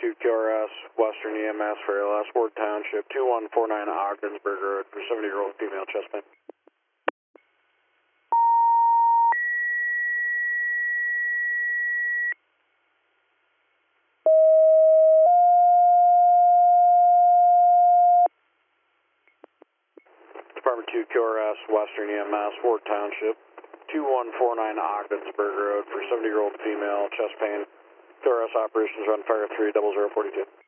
2 QRS, Western EMS for ALS, Ward Township, 2149 Ogdensburg Road for 70-year-old female chest pain. Department 2 QRS, Western EMS, Ward Township, 2149 Ogdensburg Road for 70-year-old female chest pain. QRS operations run fire 30042.